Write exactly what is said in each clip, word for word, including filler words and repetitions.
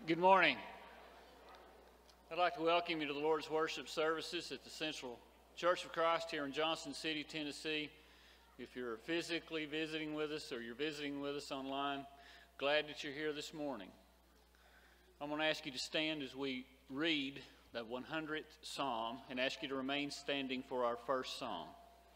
Good morning. I'd like to welcome you to the Lord's worship services at the Central Church of Christ here in Johnson City, Tennessee. If you're physically visiting with us or you're visiting with us online, glad that you're here this morning. I'm going to ask you to stand as we read the one hundredth Psalm and ask you to remain standing for our first song.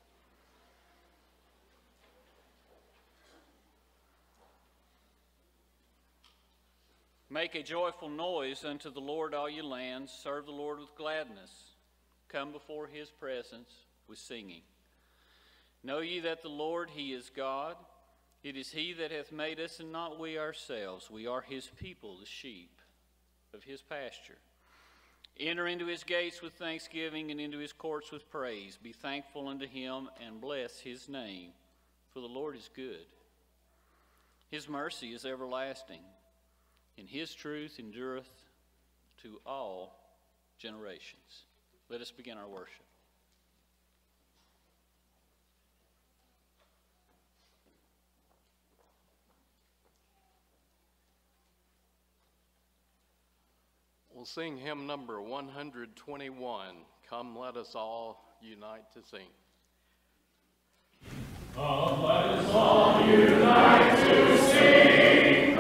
Make a joyful noise unto the Lord, all ye lands. Serve the Lord with gladness. Come before his presence with singing. Know ye that the Lord, he is God. It is he that hath made us, and not we ourselves. We are his people, the sheep of his pasture. Enter into his gates with thanksgiving, and into his courts with praise. Be thankful unto him, and bless his name. For the Lord is good. His mercy is everlasting, and his truth endureth to all generations. Let us begin our worship. We'll sing hymn number one hundred twenty-one, Come Let Us All Unite to Sing. Come let us all unite to sing,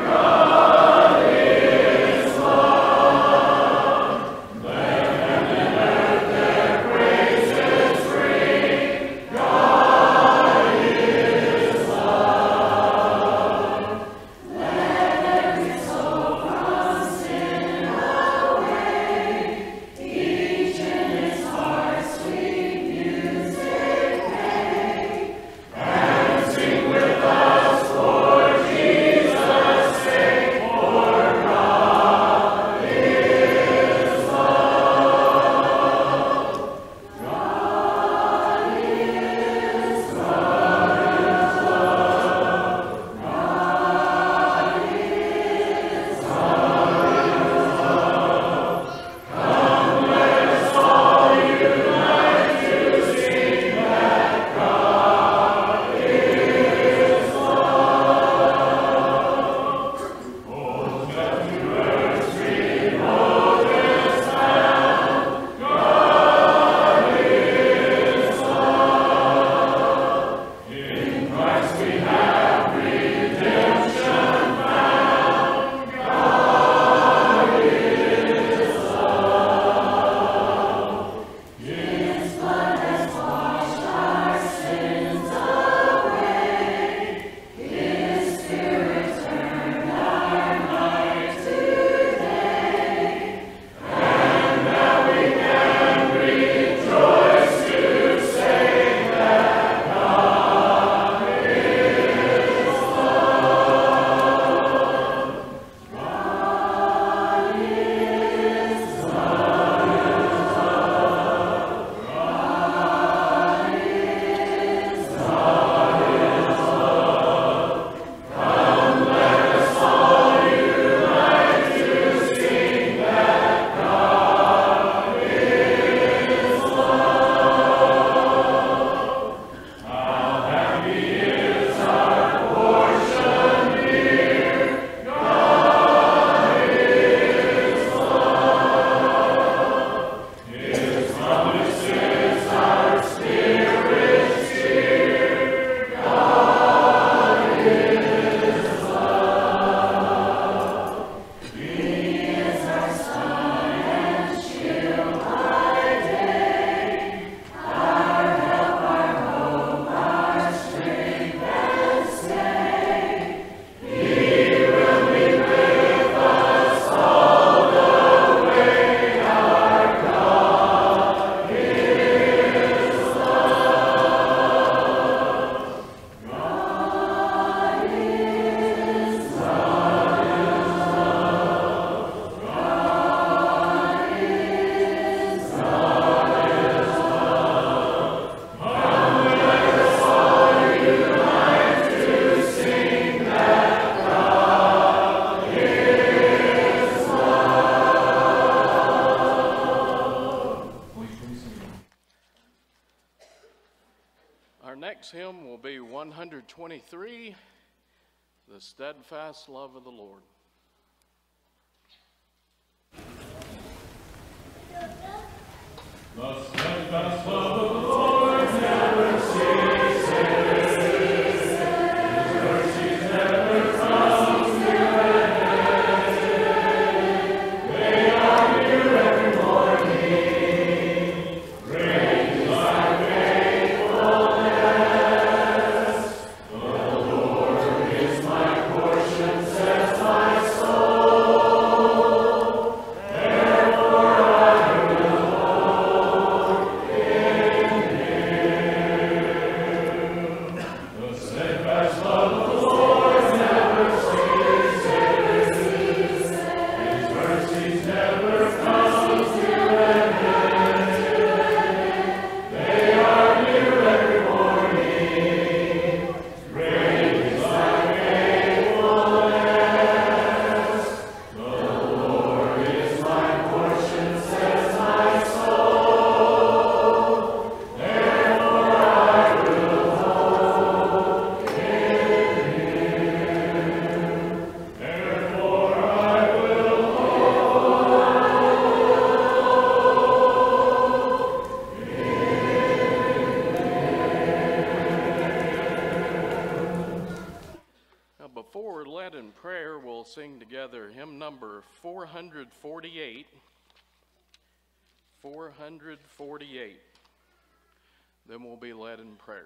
next hymn will be one hundred twenty-three, The Steadfast Love of the Lord. Sing together hymn number four hundred forty-eight. four hundred forty-eight. Then we'll be led in prayer.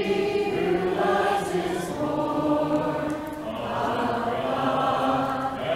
Lord,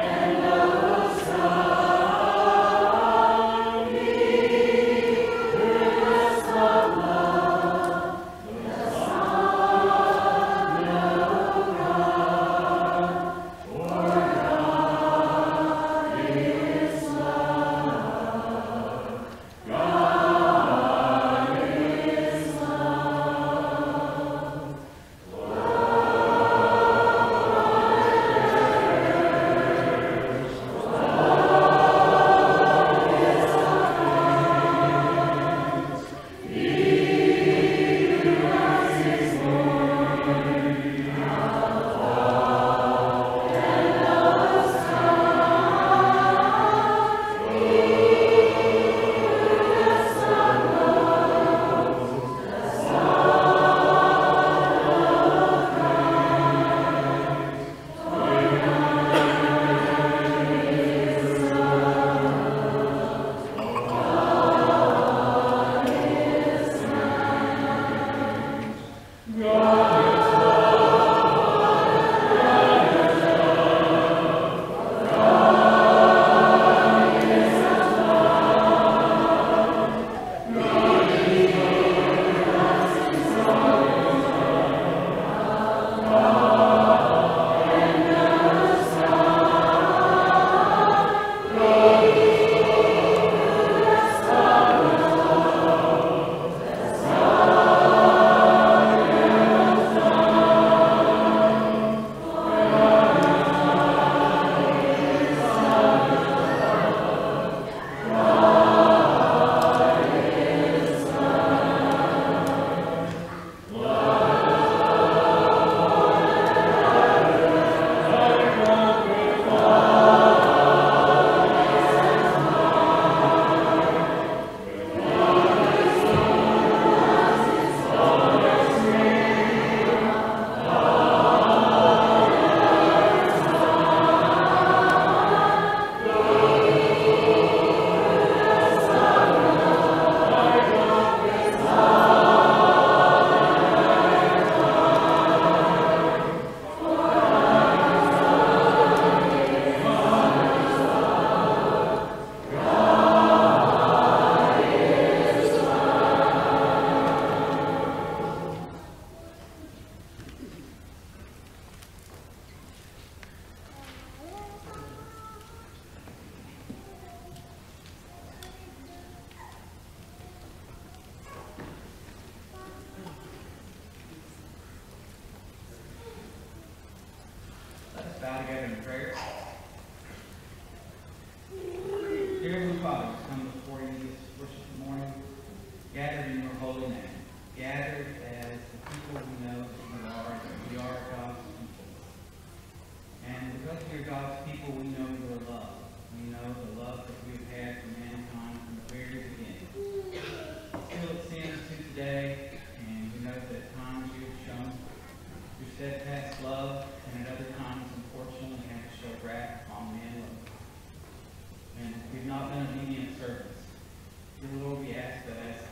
Heavenly Father, we come before you this worship morning, gathered in your holy name, gathered as the people we know that you are, that we are God's people. And because we are God's people, we know your love. We know the love that we've had for mankind from the very beginning. Still it seems to today, and we know that at times you have shown your steadfast love, and at other times, unfortunately, have to show wrath upon men. And we've not been obedient servants. Dear Lord, we ask that as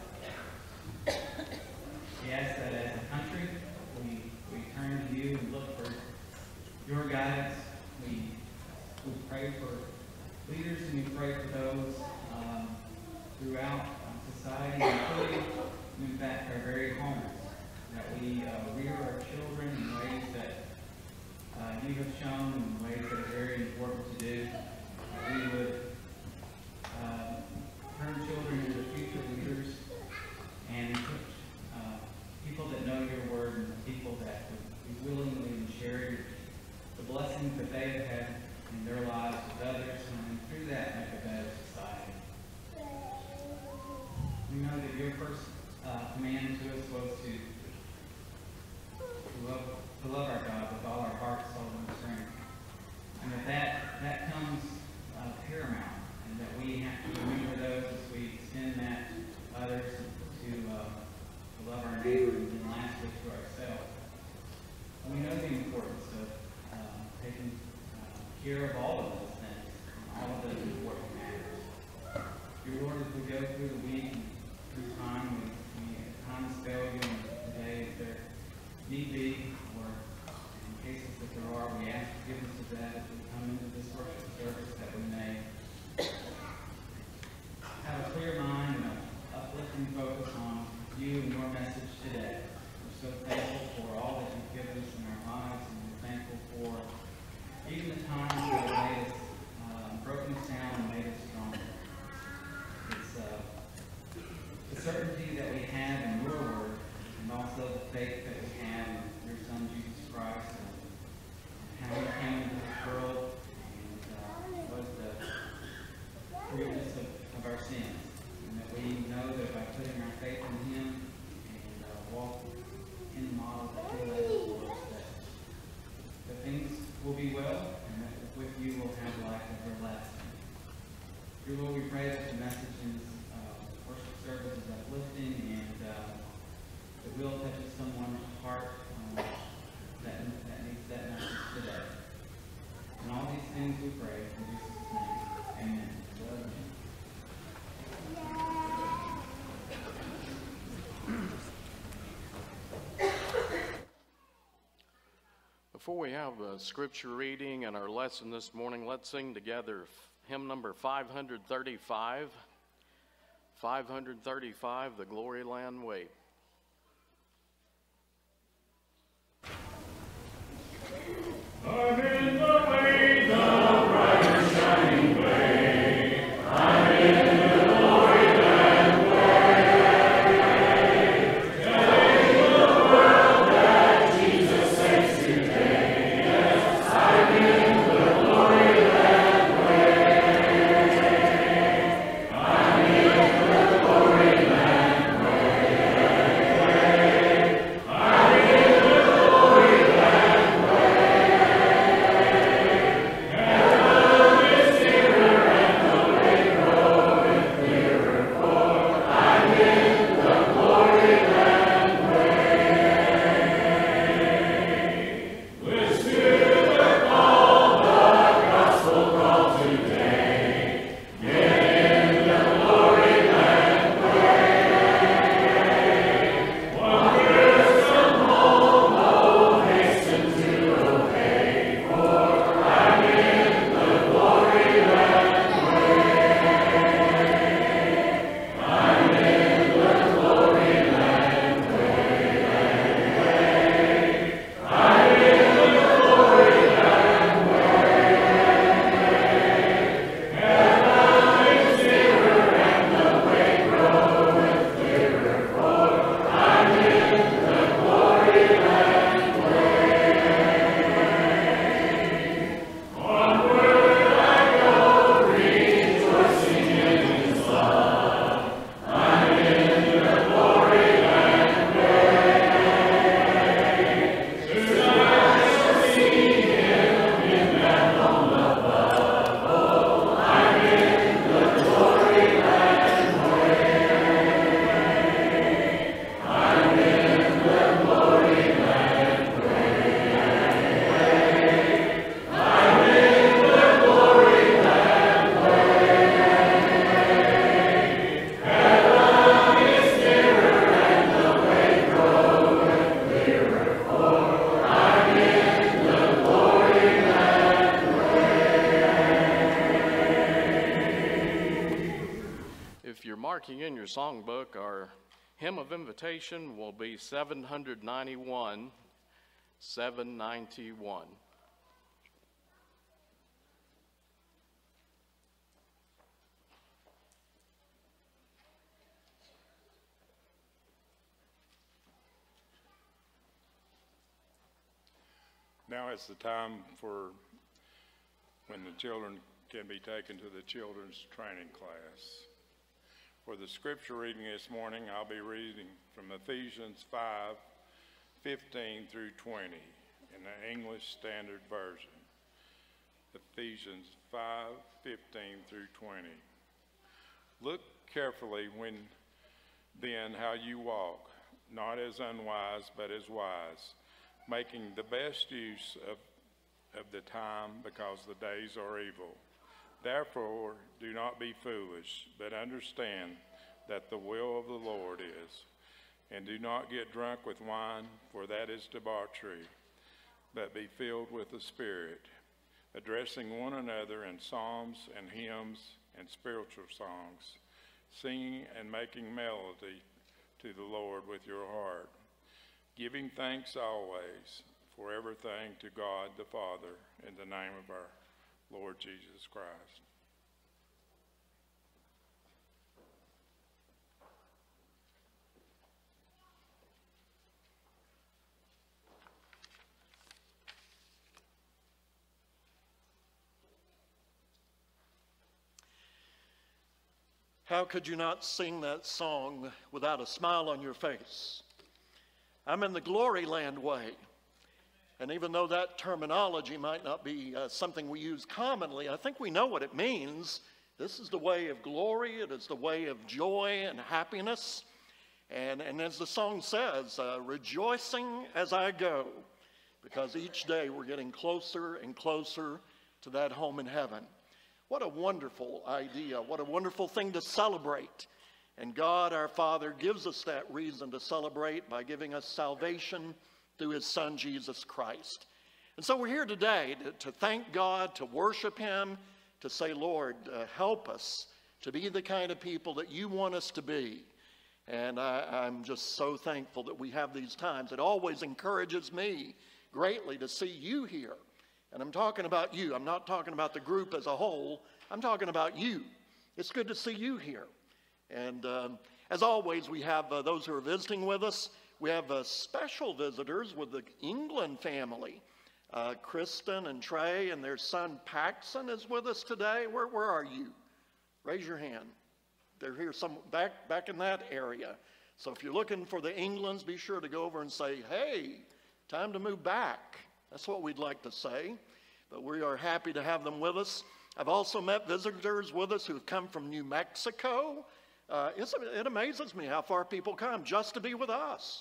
we ask that as a country, we we turn to you and look for your guidance. We we pray for leaders and we pray for those um, throughout society, including, in fact, our very homes, that we uh, rear our children in ways that uh, you have shown, in ways that are very important to do. That we would Uh, turn children into future leaders and uh, people that know your word and people that would be willingly share the blessings that they have had in their lives with others, and through that make a better society. We know that your first uh, command to us was to, to, love, to love our God with all our heart, soul, and strength. And that that, that comes uh, paramount. And that we have to remember those as we extend that to others, to, uh, to love our neighbor, and then lastly to ourselves. And we know the importance of uh, taking uh, care of all of those things, all of those important matters. Dear Lord, as we go through the week and through time, we, we at times fail you, and today, if there need be, or in cases that there are, we ask forgiveness of that as we come into this worship service, that we may have a clear mind and an uplifting focus on you and your message today. We're so thankful for all that you've given us in our lives, and we're thankful for even the times that have made us, uh, broken us down and made us stronger. It's uh, the certainty that we have in your word, and also the faith that we have in your Son, Jesus Christ, and how he came into this world and uh, was the forgiveness of, of our sins, and that we know that by putting our faith in him and uh, walk in the model that he led us towards, that, that things will be well, and that with you we'll have life everlasting. Dear Lord, we pray that the message in this uh, worship service is uplifting, and uh, that will touch someone's heart um, that, that needs that message today. And all these things we pray in Jesus' name. Amen. Before we have a scripture reading and our lesson this morning, let's sing together hymn number five thirty-five. five thirty-five, The Glory Land Way. I'm in the way, the bright and shining way. I'm in the glory land way. Telling the world that Jesus saves today. Yes, I'm in the glory land way. I'm in the glory land way. I'm in the glory land way. If you're marking in your songbook, our hymn of invitation will be seven ninety-one, seven ninety-one. Now is the time for when the children can be taken to the children's training class. For the scripture reading this morning, I'll be reading from Ephesians five, fifteen through twenty in the English Standard Version. Ephesians five, fifteen through twenty. Look carefully when then how you walk, not as unwise, but as wise, making the best use of, of the time, because the days are evil. Therefore, do not be foolish, but understand that the will of the Lord is. And do not get drunk with wine, for that is debauchery, but be filled with the Spirit, addressing one another in psalms and hymns and spiritual songs, singing and making melody to the Lord with your heart, giving thanks always for everything to God the Father in the name of our Lord Jesus Christ. How could you not sing that song without a smile on your face? I'm in the Glory Land way. And even though that terminology might not be uh, something we use commonly, I think we know what it means. This is the way of glory. It is the way of joy and happiness. And, and as the song says, uh, rejoicing as I go, because each day we're getting closer and closer to that home in heaven. What a wonderful idea. What a wonderful thing to celebrate. And God, our Father, gives us that reason to celebrate by giving us salvation through his Son, Jesus Christ. And so we're here today to, to thank God, to worship him, to say, Lord, uh, help us to be the kind of people that you want us to be. And I, I'm just so thankful that we have these times. It always encourages me greatly to see you here. And I'm talking about you. I'm not talking about the group as a whole. I'm talking about you. It's good to see you here. And um, as always, we have uh, those who are visiting with us. We have uh, special visitors with the England family. Uh, Kristen and Trey and their son Paxson is with us today. Where, where are you? Raise your hand. They're here some back, back in that area. So if you're looking for the Englands, be sure to go over and say, hey, time to move back. That's what we'd like to say. But we are happy to have them with us. I've also met visitors with us who have come from New Mexico. Uh, it's, it amazes me how far people come just to be with us.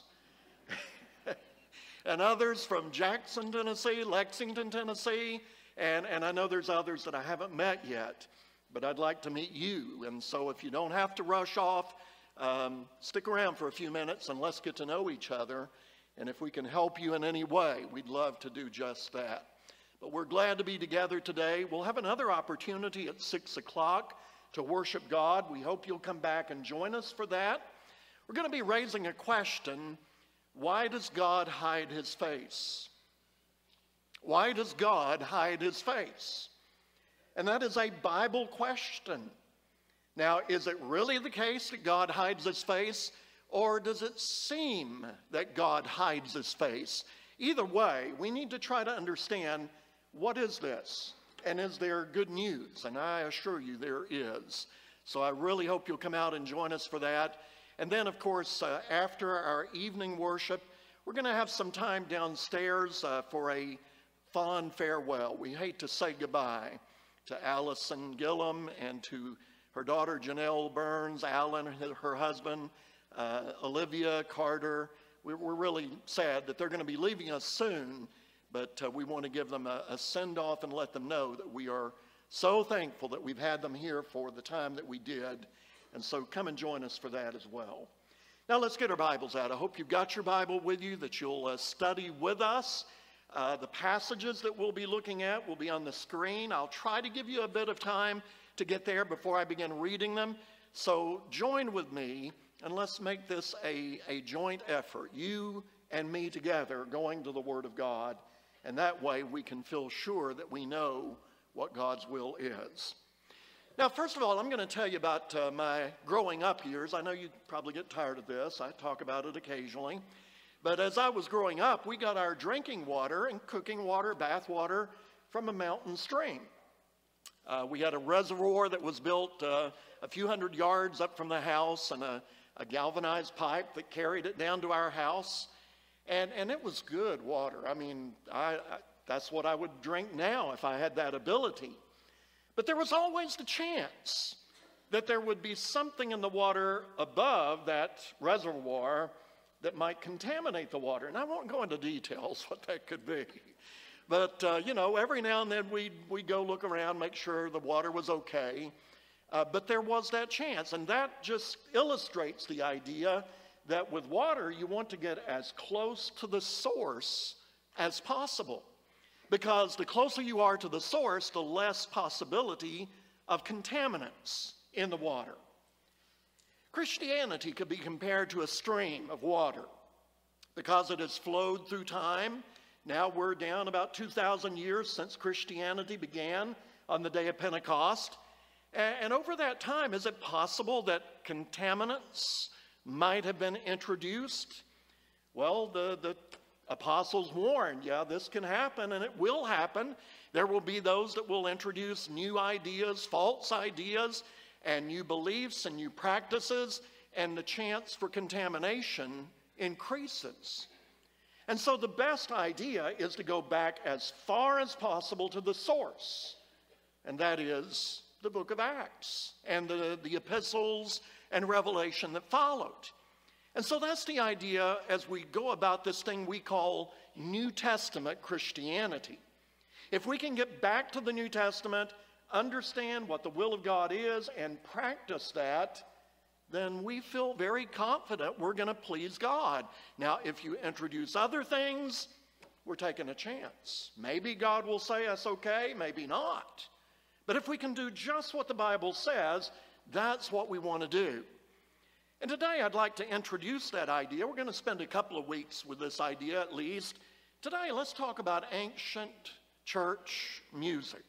And others from Jackson, Tennessee, Lexington, Tennessee, and, and I know there's others that I haven't met yet, but I'd like to meet you. And so if you don't have to rush off, um, stick around for a few minutes and let's get to know each other. And if we can help you in any way, we'd love to do just that. But we're glad to be together today. We'll have another opportunity at six o'clock to worship God. We hope you'll come back and join us for that. We're going to be raising a question. Why does God hide his face? Why does God hide his face? And that is a Bible question. Now, is it really the case that God hides his face, or does it seem that God hides his face? Either way, we need to try to understand, what is this? And is there good news? And I assure you there is. So I really hope you'll come out and join us for that. And then, of course, uh, after our evening worship, we're going to have some time downstairs uh, for a fond farewell. We hate to say goodbye to Allison Gillum and to her daughter Janelle Burns, Alan, her husband, uh, Olivia Carter. We're, we're really sad that they're going to be leaving us soon, but uh, we want to give them a, a send-off and let them know that we are so thankful that we've had them here for the time that we did. And so come and join us for that as well. Now let's get our Bibles out. I hope you've got your Bible with you, that you'll uh, study with us. Uh, the passages that we'll be looking at will be on the screen. I'll try to give you a bit of time to get there before I begin reading them. So join with me and let's make this a, a joint effort, you and me together going to the Word of God, and that way we can feel sure that we know what God's will is. Now, first of all, I'm going to tell you about uh, my growing up years. I know you probably get tired of this. I talk about it occasionally. But as I was growing up, we got our drinking water and cooking water, bath water, from a mountain stream. Uh, we had a reservoir that was built uh, a few hundred yards up from the house, and a, a galvanized pipe that carried it down to our house. And, and it was good water. I mean, I, I, that's what I would drink now if I had that ability. But there was always the chance that there would be something in the water above that reservoir that might contaminate the water. And I won't go into details what that could be. But, uh, you know, every now and then we'd, we'd go look around, make sure the water was okay. Uh, but there was that chance. And that just illustrates the idea that with water, you want to get as close to the source as possible. Because the closer you are to the source, the less possibility of contaminants in the water. Christianity could be compared to a stream of water because it has flowed through time. Now we're down about two thousand years since Christianity began on the day of Pentecost. And over that time, is it possible that contaminants might have been introduced? Well, the, the apostles warned, yeah, this can happen, and it will happen. There will be those that will introduce new ideas, false ideas, and new beliefs and new practices, and the chance for contamination increases. And so the best idea is to go back as far as possible to the source, and that is the book of Acts and the, the epistles and Revelation that followed. And so that's the idea as we go about this thing we call New Testament Christianity. If we can get back to the New Testament, understand what the will of God is, and practice that, then we feel very confident we're going to please God. Now, if you introduce other things, we're taking a chance. Maybe God will say that's okay, maybe not. But if we can do just what the Bible says, that's what we want to do. And today I'd like to introduce that idea. We're going to spend a couple of weeks with this idea at least. Today let's talk about ancient church music.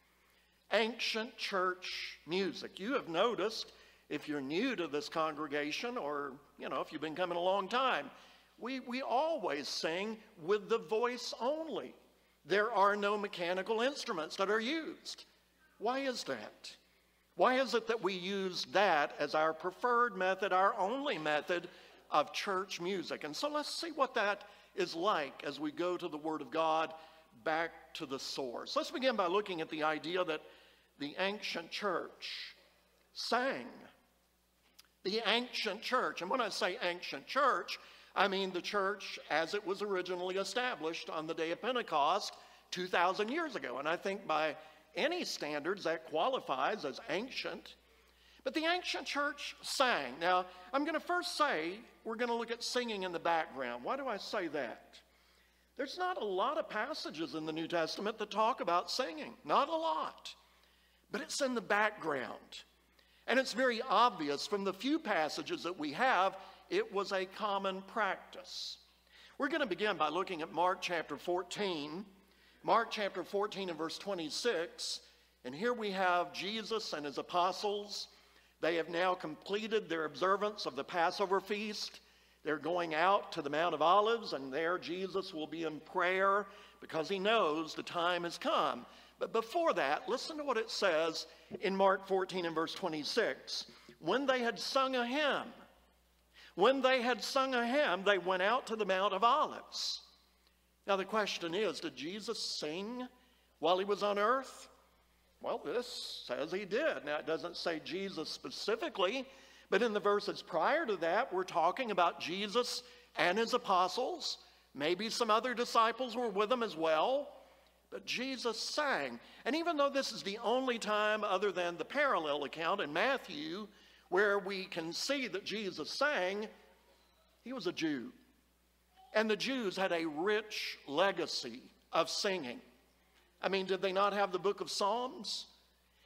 Ancient church music. You have noticed, if you're new to this congregation, or, you know, if you've been coming a long time, we, we always sing with the voice only. There are no mechanical instruments that are used. Why is that? Why is it that we use that as our preferred method, our only method of church music? And so let's see what that is like as we go to the Word of God, back to the source. Let's begin by looking at the idea that the ancient church sang. The ancient church, and when I say ancient church, I mean the church as it was originally established on the day of Pentecost two thousand years ago. And I think by any standards that qualifies as ancient. But the ancient church sang. Now, I'm going to first say we're going to look at singing in the background. Why do I say that? There's not a lot of passages in the New Testament that talk about singing. Not a lot. But it's in the background. And it's very obvious from the few passages that we have, it was a common practice. We're going to begin by looking at Mark chapter fourteen. Mark chapter fourteen and verse twenty-six, and here we have Jesus and his apostles. They have now completed their observance of the Passover feast. They're going out to the Mount of Olives, and there Jesus will be in prayer because he knows the time has come. But before that, listen to what it says in Mark fourteen and verse twenty-six. When they had sung a hymn, when they had sung a hymn, they went out to the Mount of Olives. Now the question is, did Jesus sing while he was on earth? Well, this says he did. Now it doesn't say Jesus specifically, but in the verses prior to that, we're talking about Jesus and his apostles. Maybe some other disciples were with him as well, but Jesus sang. And even though this is the only time other than the parallel account in Matthew where we can see that Jesus sang, he was a Jew. And the Jews had a rich legacy of singing. I mean, did they not have the book of Psalms?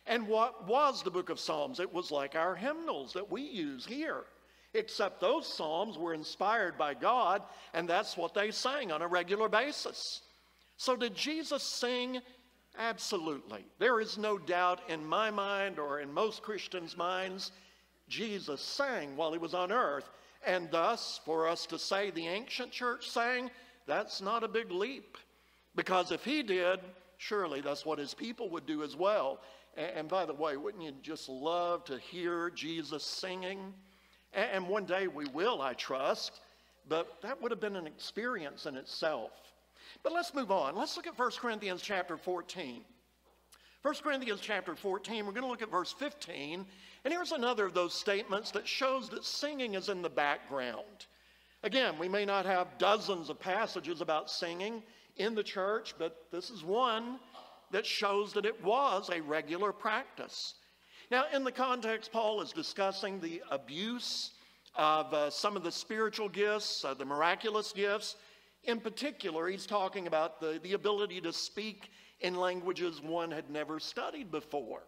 And what was the book of Psalms? It was like our hymnals that we use here, except those psalms were inspired by God, and that's what they sang on a regular basis. So did Jesus sing? Absolutely. There is no doubt in my mind or in most Christians' minds, Jesus sang while he was on earth. And thus, for us to say the ancient church sang, that's not a big leap. Because if he did, surely that's what his people would do as well. And by the way, wouldn't you just love to hear Jesus singing? And one day we will, I trust, but that would have been an experience in itself. But let's move on. Let's look at First Corinthians chapter fourteen. First Corinthians chapter fourteen, we're going to look at verse fifteen. And here's another of those statements that shows that singing is in the background. Again, we may not have dozens of passages about singing in the church, but this is one that shows that it was a regular practice. Now, in the context, Paul is discussing the abuse of uh, some of the spiritual gifts, uh, the miraculous gifts. In particular, he's talking about the, the ability to speak in languages one had never studied before.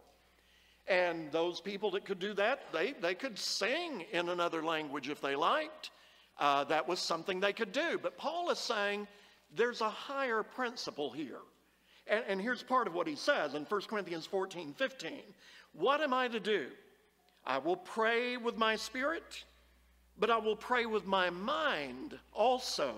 And those people that could do that, they, they could sing in another language if they liked. Uh, that was something they could do. But Paul is saying there's a higher principle here. And, and here's part of what he says in First Corinthians fourteen fifteen. What am I to do? I will pray with my spirit, but I will pray with my mind also.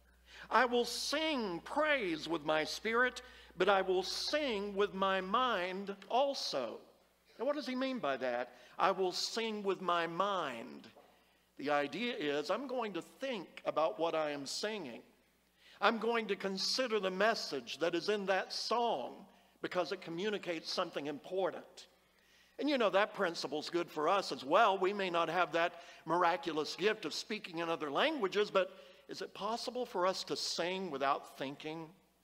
I will sing praise with my spirit, but I will sing with my mind also. Now, what does he mean by that? I will sing with my mind. The idea is I'm going to think about what I am singing. I'm going to consider the message that is in that song because it communicates something important. And you know, that principle is good for us as well. We may not have that miraculous gift of speaking in other languages, but is it possible for us to sing without thinking?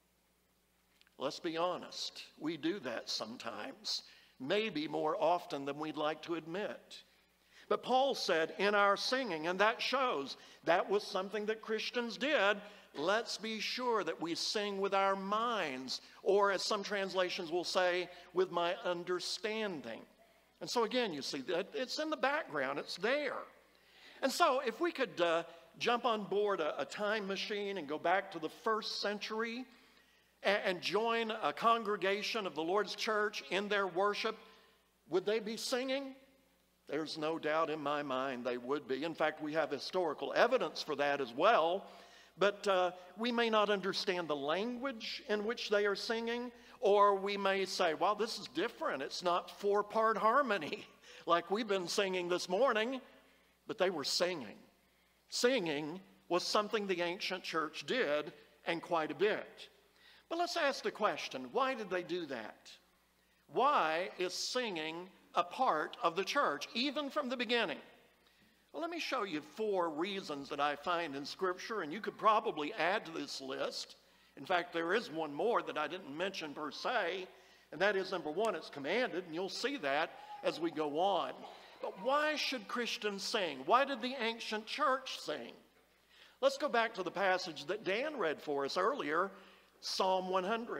Let's be honest. We do that sometimes, maybe more often than we'd like to admit. But Paul said in our singing, and that shows that was something that Christians did. Let's be sure that we sing with our minds, or as some translations will say, with my understanding. And so again, you see, that it's in the background, it's there. And so if we could uh, jump on board a, a time machine and go back to the first century and, and join a congregation of the Lord's church in their worship, would they be singing? There's no doubt in my mind they would be. In fact, we have historical evidence for that as well. But uh, we may not understand the language in which they are singing, or we may say, well, this is different. It's not four-part harmony like we've been singing this morning, but they were singing. Singing was something the ancient church did, and quite a bit. But let's ask the question, why did they do that? Why is singing a part of the church, even from the beginning? Well, let me show you four reasons that I find in Scripture, and you could probably add to this list. In fact, there is one more that I didn't mention per se, and that is, number one, it's commanded, and you'll see that as we go on. But why should Christians sing? Why did the ancient church sing? Let's go back to the passage that Dan read for us earlier, Psalm one hundred.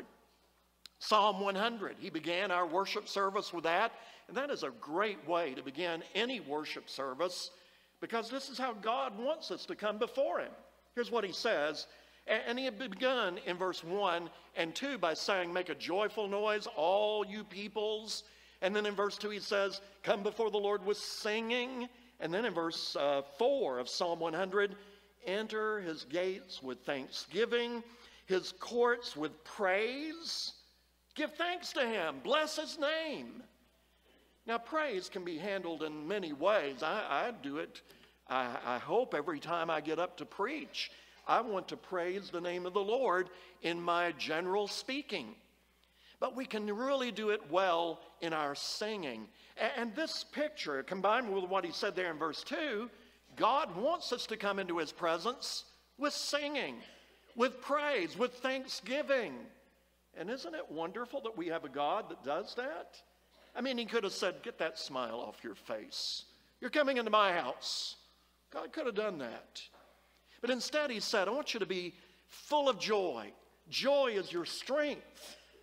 Psalm one hundred, he began our worship service with that, and that is a great way to begin any worship service, because this is how God wants us to come before him. Here's what he says, and he had begun in verse one and two by saying, make a joyful noise, all you peoples. And then in verse two he says, come before the Lord with singing. And then in verse uh, four of Psalm one hundred, enter his gates with thanksgiving, his courts with praise. Give thanks to him, bless his name. Now, praise can be handled in many ways. I, I do it, I, I hope, every time I get up to preach. I want to praise the name of the Lord in my general speaking. But we can really do it well in our singing. And, and this picture, combined with what he said there in verse two, God wants us to come into his presence with singing, with praise, with thanksgiving. And isn't it wonderful that we have a God that does that? I mean, he could have said, get that smile off your face. You're coming into my house. God could have done that. But instead he said, I want you to be full of joy. Joy is your strength.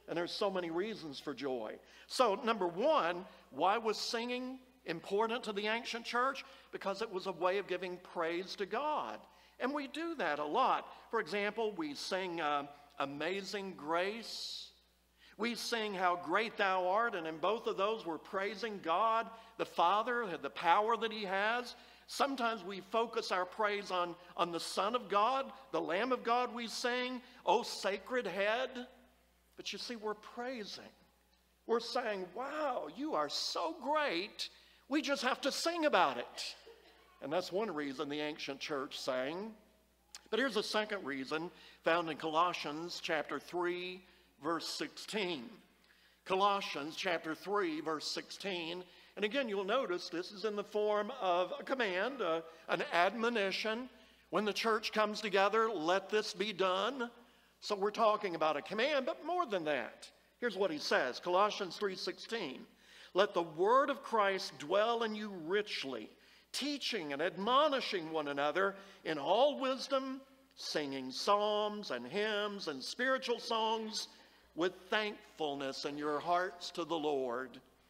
And there's so many reasons for joy. So, number one, why was singing important to the ancient church? Because it was a way of giving praise to God. And we do that a lot. For example, we sing uh, Amazing Grace. We sing How Great Thou Art, and in both of those we're praising God, the Father, the power that He has. Sometimes we focus our praise on, on the Son of God, the Lamb of God we sing, O Sacred Head. But you see, we're praising. We're saying, wow, you are so great, we just have to sing about it. And that's one reason the ancient church sang. But here's a second reason found in Colossians chapter three, verse sixteen. Colossians chapter three, verse sixteen. And again, you'll notice this is in the form of a command, uh, an admonition. When the church comes together, let this be done. So we're talking about a command, but more than that. Here's what he says, Colossians three sixteen. Let the word of Christ dwell in you richly, teaching and admonishing one another in all wisdom, singing psalms and hymns and spiritual songs with thankfulness in your hearts to the Lord.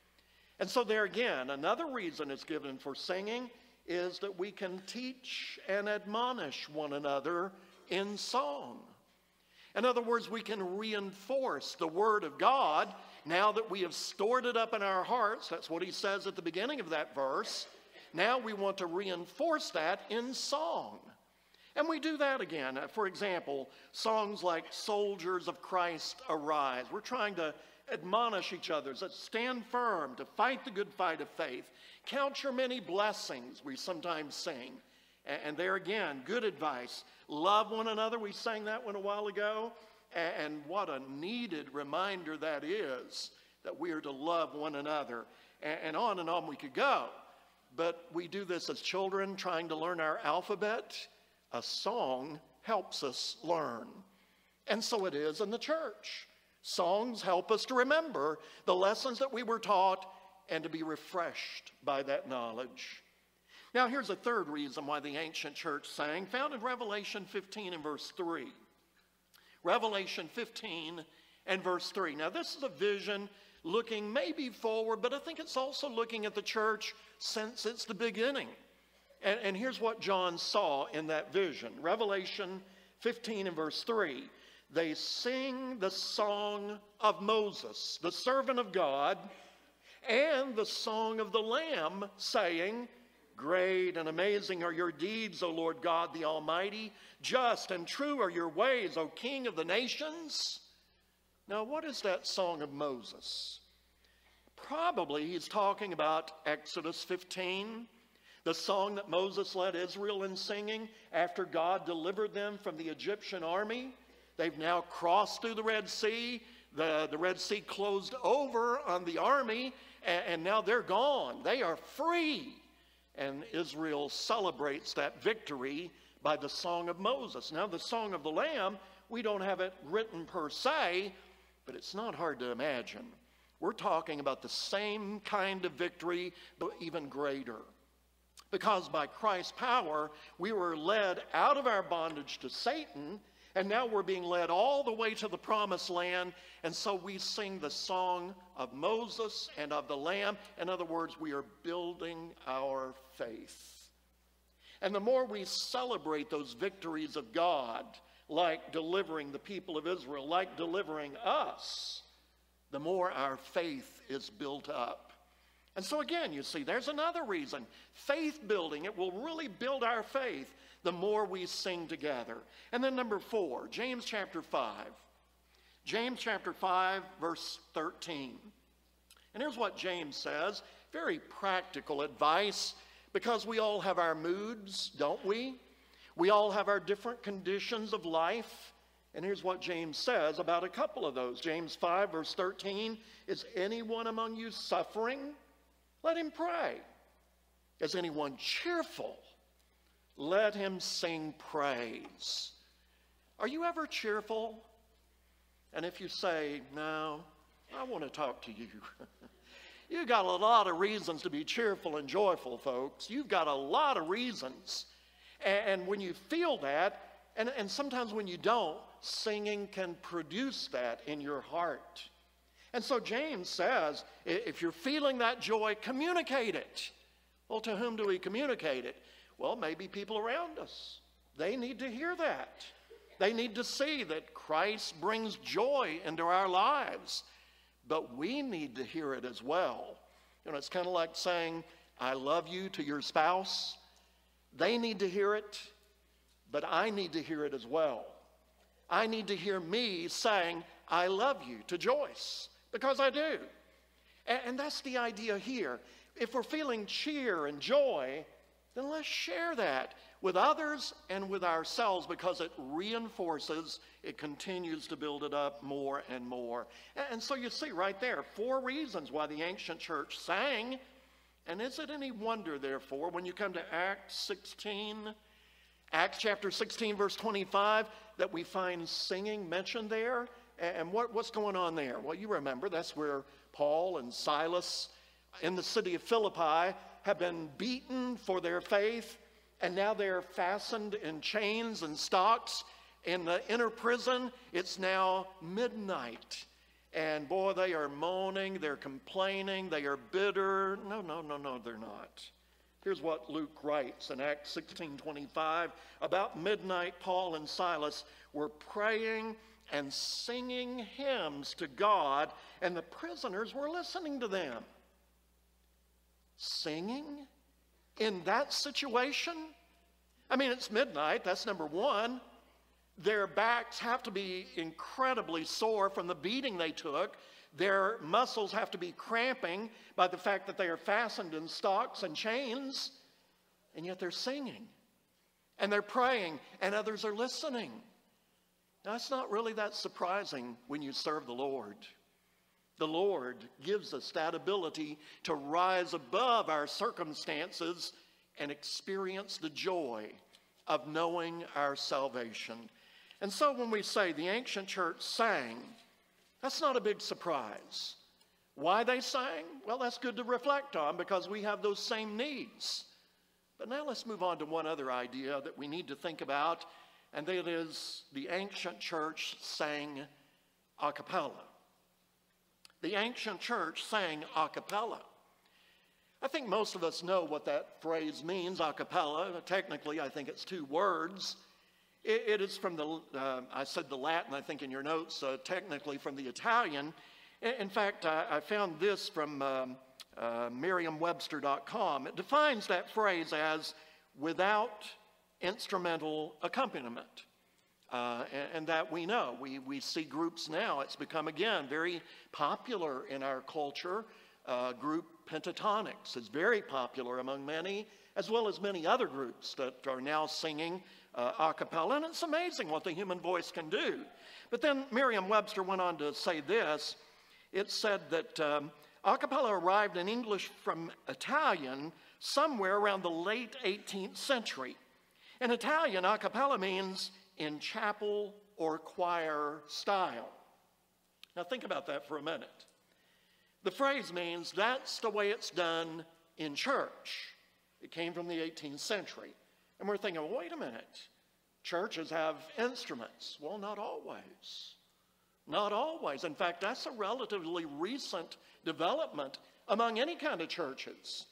And so there again, another reason is given for singing is that we can teach and admonish one another in song. In other words, we can reinforce the Word of God now that we have stored it up in our hearts. That's what he says at the beginning of that verse. Now we want to reinforce that in song. And we do that again. For example, songs like Soldiers of Christ Arise. We're trying to admonish each other to stand firm, to fight the good fight of faith. Count your many blessings, we sometimes sing. And there again, good advice. Love one another. We sang that one a while ago. And what a needed reminder that is, that we are to love one another. And on and on we could go. But we do this as children trying to learn our alphabet. A song helps us learn. And so it is in the church. Songs help us to remember the lessons that we were taught and to be refreshed by that knowledge. Now here's a third reason why the ancient church sang, found in Revelation fifteen and verse three. Revelation fifteen and verse three. Now this is a vision looking maybe forward, but I think it's also looking at the church since it's the beginning. And, and here's what John saw in that vision. Revelation fifteen and verse three. They sing the song of Moses, the servant of God, and the song of the Lamb, saying, great and amazing are your deeds, O Lord God the Almighty. Just and true are your ways, O King of the nations. Now, what is that song of Moses? Probably he's talking about Exodus fifteen, the song that Moses led Israel in singing after God delivered them from the Egyptian army. They've now crossed through the Red Sea. The, the Red Sea closed over on the army, and, and now they're gone. They are free. And Israel celebrates that victory by the Song of Moses. Now, the Song of the Lamb, we don't have it written per se, but it's not hard to imagine. We're talking about the same kind of victory, but even greater. Because by Christ's power, we were led out of our bondage to Satan, and now we're being led all the way to the promised land. And so we sing the song of Moses and of the Lamb. In other words, we are building our faith. And the more we celebrate those victories of God, like delivering the people of Israel, like delivering us, the more our faith is built up. And so again, you see, there's another reason. Faith building, it will really build our faith the more we sing together. And then number four, James chapter five. James chapter five, verse thirteen. And here's what James says, very practical advice, because we all have our moods, don't we? We all have our different conditions of life. And here's what James says about a couple of those. James five, verse thirteen, is anyone among you suffering? Let him pray. Is anyone cheerful? Let him sing praise. Are you ever cheerful? And if you say, no, I want to talk to you. You've got a lot of reasons to be cheerful and joyful, folks. You've got a lot of reasons. And when you feel that, And, and sometimes when you don't, singing can produce that in your heart. And so James says, if you're feeling that joy, communicate it. Well, to whom do we communicate it? Well, maybe people around us. They need to hear that. They need to see that Christ brings joy into our lives. But we need to hear it as well. You know, it's kind of like saying, I love you to your spouse. They need to hear it, but I need to hear it as well. I need to hear me saying, I love you to Joyce, because I do. And, and that's the idea here. If we're feeling cheer and joy, then let's share that with others and with ourselves, because it reinforces, it continues to build it up more and more. And, and so you see right there, four reasons why the ancient church sang. And is it any wonder, therefore, when you come to Acts sixteen, Acts chapter sixteen, verse twenty-five, that we find singing mentioned there? And what, what's going on there? Well, you remember, that's where Paul and Silas in the city of Philippi have been beaten for their faith, and now they're fastened in chains and stocks in the inner prison. It's now midnight. And boy, they are moaning, they're complaining, they are bitter. No, no, no, no, they're not. Here's what Luke writes in Acts sixteen twenty-five. About midnight, Paul and Silas were praying and singing hymns to God, and the prisoners were listening to them. Singing in that situation? I mean, it's midnight, that's number one. Their backs have to be incredibly sore from the beating they took. Their muscles have to be cramping by the fact that they are fastened in stocks and chains. And yet they're singing. And they're praying. And others are listening. Now, it's not really that surprising when you serve the Lord. The Lord gives us that ability to rise above our circumstances and experience the joy of knowing our salvation. And so when we say the ancient church sang, that's not a big surprise. Why they sang? Well, that's good to reflect on, because we have those same needs. But now let's move on to one other idea that we need to think about, and that is the ancient church sang a cappella. The ancient church sang a cappella. I think most of us know what that phrase means, a cappella. Technically, I think it's two words. It, it is from the, uh, I said the Latin, I think in your notes, uh, technically from the Italian. In, in fact, I, I found this from um, uh, Merriam Webster dot com. It defines that phrase as without instrumental accompaniment. Uh, and, and that we know. We, we see groups now. It's become, again, very popular in our culture. Uh, group Pentatonics is very popular among many, as well as many other groups that are now singing uh, a cappella. And it's amazing what the human voice can do. But then Merriam-Webster went on to say this. It said that um, a cappella arrived in English from Italian somewhere around the late eighteenth century. In Italian, a cappella means in chapel or choir style. Now think about that for a minute. The phrase means that's the way it's done in church. It came from the eighteenth century. And we're thinking, well, wait a minute. Churches have instruments. Well, not always. Not always. In fact, that's a relatively recent development among any kind of churches.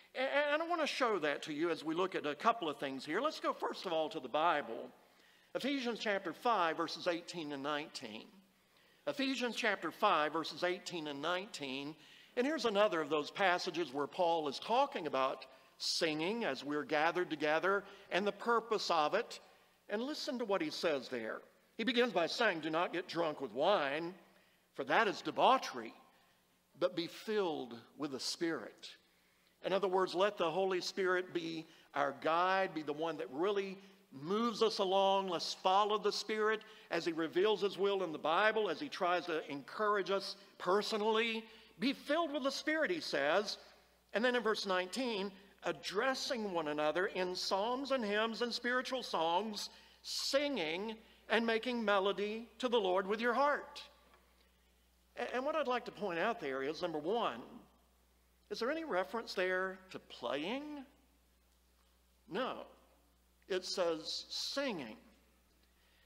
And I want to show that to you as we look at a couple of things here. Let's go first of all to the Bible. Ephesians chapter five, verses eighteen and nineteen. Ephesians chapter five, verses eighteen and nineteen. And here's another of those passages where Paul is talking about singing as we're gathered together and the purpose of it. And listen to what he says there. He begins by saying, do not get drunk with wine, for that is debauchery, but be filled with the Spirit. In other words, let the Holy Spirit be our guide, be the one that really moves us along. Let's follow the Spirit as he reveals his will in the Bible, as he tries to encourage us personally. Be filled with the Spirit, he says. And then in verse nineteen, addressing one another in psalms and hymns and spiritual songs, singing and making melody to the Lord with your heart. And what I'd like to point out there is, number one, is there any reference there to playing? No. It says singing.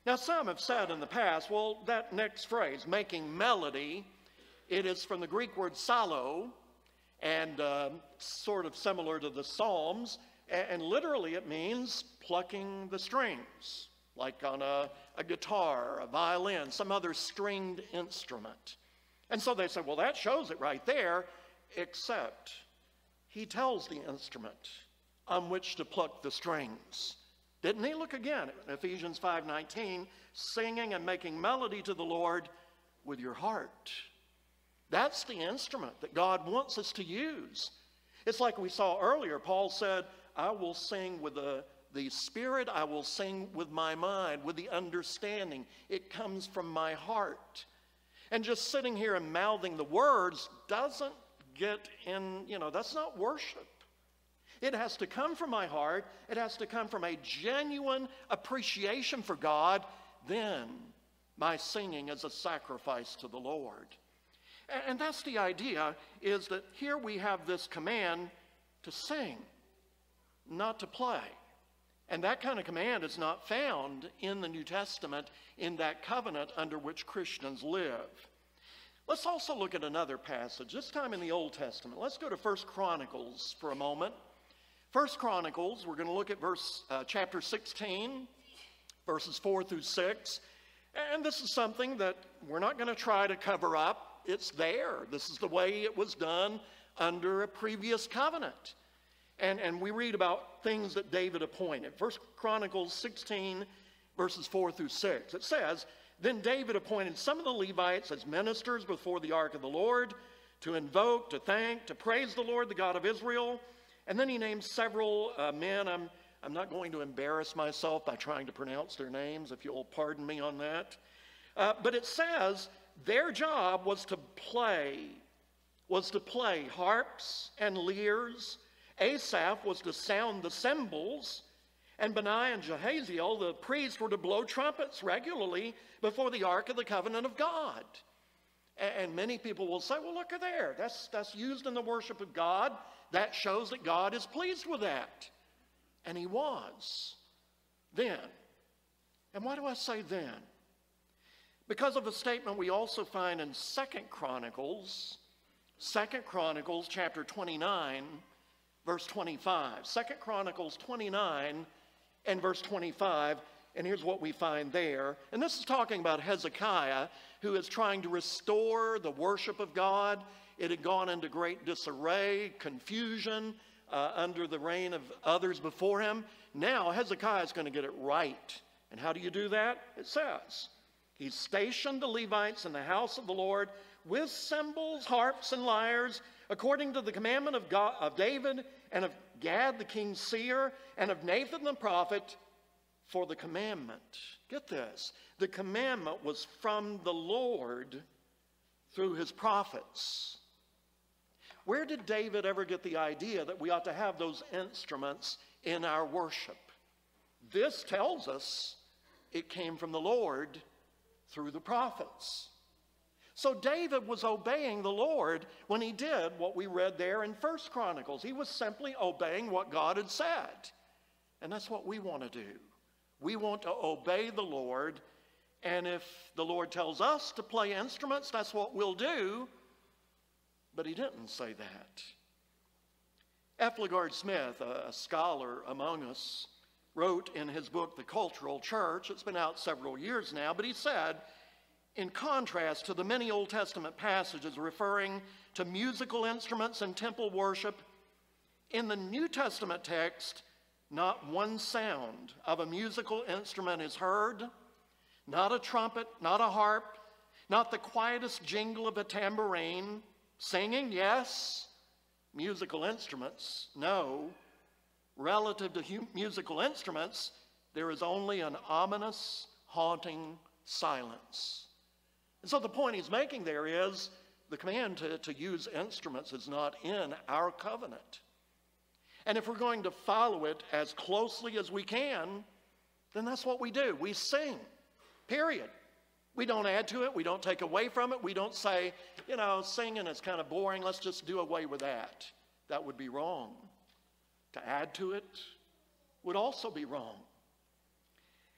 Now, some have said in the past, well, that next phrase, making melody, it is from the Greek word psallo, and uh, sort of similar to the Psalms, and, and literally it means plucking the strings, like on a, a guitar, a violin, some other stringed instrument. And so they say, well, that shows it right there, except he tells the instrument on which to pluck the strings. Didn't he? Look again at Ephesians five nineteen, singing and making melody to the Lord with your heart. That's the instrument that God wants us to use. It's like we saw earlier. Paul said, I will sing with the, the Spirit, I will sing with my mind, with the understanding. It comes from my heart. And just sitting here and mouthing the words doesn't get in, you know, that's not worship. It has to come from my heart. It has to come from a genuine appreciation for God. Then my singing is a sacrifice to the Lord. And that's the idea, is that here we have this command to sing, not to play. And that kind of command is not found in the New Testament in that covenant under which Christians live. Let's also look at another passage, this time in the Old Testament. Let's go to First Chronicles for a moment. First Chronicles, we're going to look at verse uh, chapter sixteen, verses four through six. And this is something that we're not going to try to cover up. It's there. This is the way it was done under a previous covenant. And, and we read about things that David appointed. First Chronicles sixteen, verses four through six. It says, Then David appointed some of the Levites as ministers before the ark of the Lord, to invoke, to thank, to praise the Lord, the God of Israel. And then he named several uh, men. I'm, I'm not going to embarrass myself by trying to pronounce their names, if you'll pardon me on that. Uh, but it says their job was to play, was to play harps and lyres. Asaph was to sound the cymbals. And Benaiah and Jehaziel, the priests, were to blow trumpets regularly before the Ark of the Covenant of God. And, and many people will say, well, look there. That's, that's used in the worship of God. That shows that God is pleased with that. And he was then. And why do I say then? Because of a statement we also find in Second Chronicles, Second Chronicles chapter twenty-nine, verse twenty-five. Second Chronicles twenty-nine and verse twenty-five. And here's what we find there. And this is talking about Hezekiah, who is trying to restore the worship of God. It had gone into great disarray, confusion uh, under the reign of others before him. Now Hezekiah is going to get it right. And how do you do that? It says, he stationed the Levites in the house of the Lord with cymbals, harps, and lyres, according to the commandment of, God, of David and of Gad the king's seer and of Nathan the prophet, for the commandment. Get this. The commandment was from the Lord through his prophets. Where did David ever get the idea that we ought to have those instruments in our worship? This tells us it came from the Lord through the prophets. So David was obeying the Lord when he did what we read there in First Chronicles. He was simply obeying what God had said. And that's what we want to do. We want to obey the Lord, and if the Lord tells us to play instruments, that's what we'll do. But he didn't say that. F. LaGard Smith, a, a scholar among us, wrote in his book, The Cultural Church, it's been out several years now, but he said, in contrast to the many Old Testament passages referring to musical instruments and temple worship, in the New Testament text, not one sound of a musical instrument is heard, not a trumpet, not a harp, not the quietest jingle of a tambourine. Singing, yes. Musical instruments, no. Relative to hu- musical instruments, there is only an ominous, haunting silence. And so the point he's making there is the command to, to use instruments is not in our covenant. And if we're going to follow it as closely as we can, then that's what we do. We sing, period. We don't add to it. We don't take away from it. We don't say, you know, singing is kind of boring. Let's just do away with that. That would be wrong. To add to it would also be wrong.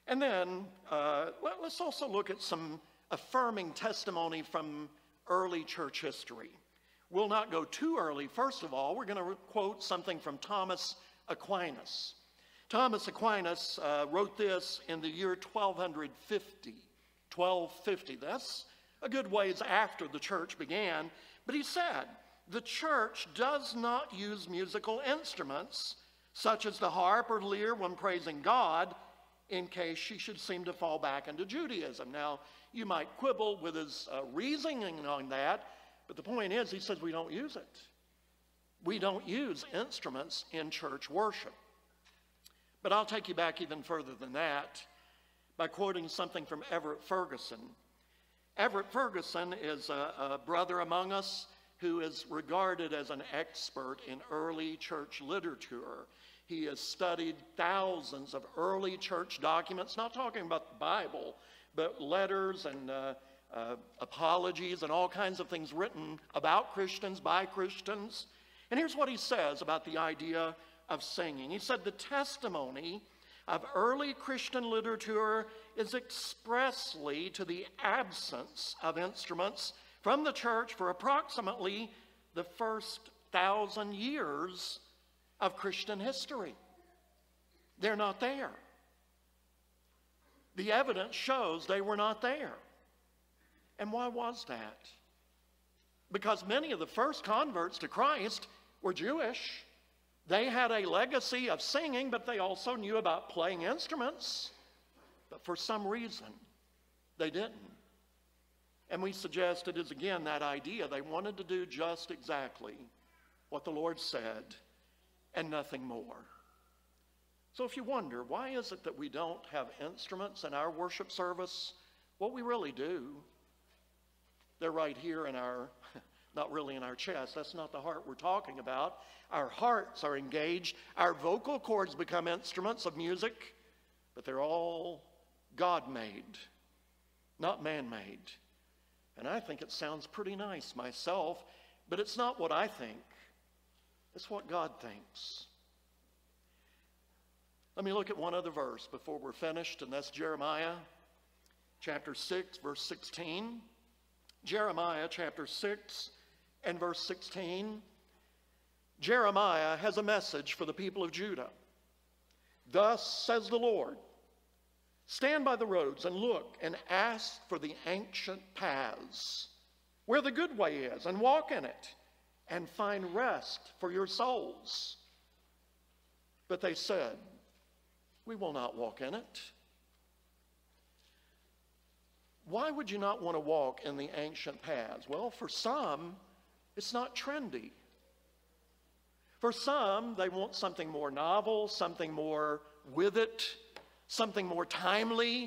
And then uh, let, let's also look at some affirming testimony from early church history. We'll not go too early. First of all, we're going to quote something from Thomas Aquinas. Thomas Aquinas uh, wrote this in the year twelve fifty. twelve fifty. That's a good ways after the church began. But he said, the church does not use musical instruments such as the harp or lyre when praising God, in case she should seem to fall back into Judaism. Now, you might quibble with his uh, reasoning on that, but the point is, he says we don't use it. We don't use instruments in church worship. But I'll take you back even further than that by quoting something from Everett Ferguson. Everett Ferguson is a, a brother among us who is regarded as an expert in early church literature. He has studied thousands of early church documents, not talking about the Bible, but letters and uh, uh, apologies and all kinds of things written about Christians, by Christians. And here's what he says about the idea of singing. He said, the testimony of early Christian literature is expressly to the absence of instruments from the church for approximately the first thousand years of Christian history. They're not there. The evidence shows they were not there. And why was that? Because many of the first converts to Christ were Jewish. They had a legacy of singing, but they also knew about playing instruments. But for some reason, they didn't. And we suggest it is again that idea. They wanted to do just exactly what the Lord said and nothing more. So if you wonder, why is it that we don't have instruments in our worship service? What we really do, they're right here in our, not really in our chest. That's not the heart we're talking about. Our hearts are engaged. Our vocal cords become instruments of music, but they're all God-made, not man-made. And I think it sounds pretty nice myself, but it's not what I think. It's what God thinks. Let me look at one other verse before we're finished, and that's Jeremiah chapter six, verse sixteen. Jeremiah chapter six and verse sixteen. Jeremiah has a message for the people of Judah. Thus says the Lord, stand by the roads and look and ask for the ancient paths, where the good way is, and walk in it, and find rest for your souls. But they said, we will not walk in it. Why would you not want to walk in the ancient paths? Well, for some, it's not trendy. For some, they want something more novel, something more with it, something more timely.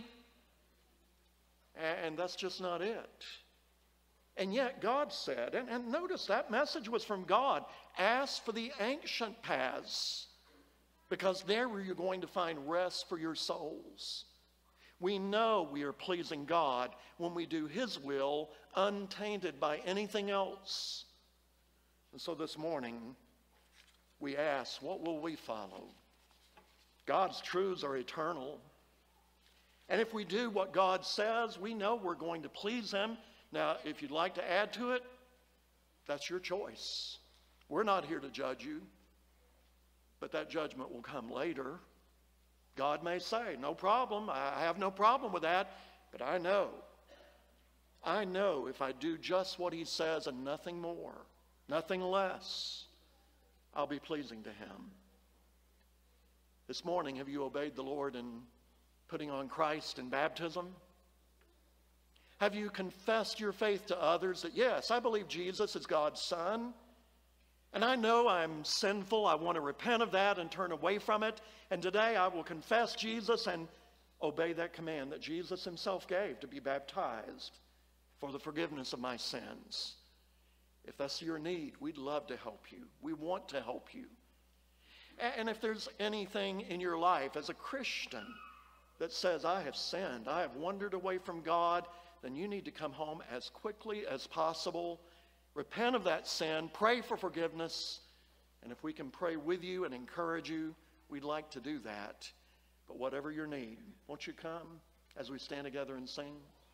And that's just not it. And yet God said, and, and notice that message was from God, ask for the ancient paths, because there you're going to find rest for your souls. We know we are pleasing God when we do His will, untainted by anything else. And so this morning, we ask, what will we follow? God's truths are eternal. And if we do what God says, we know we're going to please Him. Now, if you'd like to add to it, that's your choice. We're not here to judge you, but that judgment will come later. God may say, no problem, I have no problem with that, but I know, I know if I do just what He says and nothing more, nothing less, I'll be pleasing to Him. This morning, have you obeyed the Lord in putting on Christ in baptism? Have you confessed your faith to others that, yes, I believe Jesus is God's Son, and I know I'm sinful. I want to repent of that and turn away from it, and today I will confess Jesus and obey that command that Jesus Himself gave to be baptized for the forgiveness of my sins. If that's your need, we'd love to help you. We want to help you. And if there's anything in your life as a Christian that says, I have sinned, I have wandered away from God, then you need to come home as quickly as possible, repent of that sin, pray for forgiveness, and if we can pray with you and encourage you, we'd like to do that. But whatever your need, won't you come as we stand together and sing?